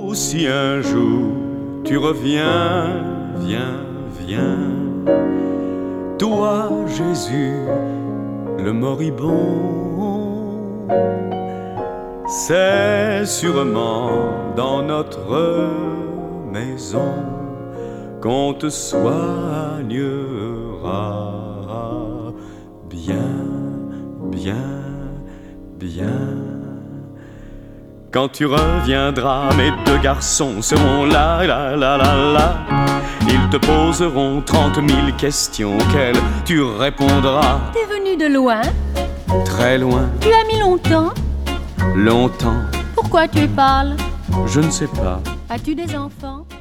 si un jour tu reviens, viens, toi Jésus, le moribond, c'est sûrement dans notre maison qu'on te soignera bien. Quand tu reviendras, mes deux garçons seront là. Ils te poseront 30 000 questions auxquelles tu répondras. T'es venu de loin? Très loin. Tu as mis longtemps? Longtemps. Pourquoi tu parles? Je ne sais pas. As-tu des enfants?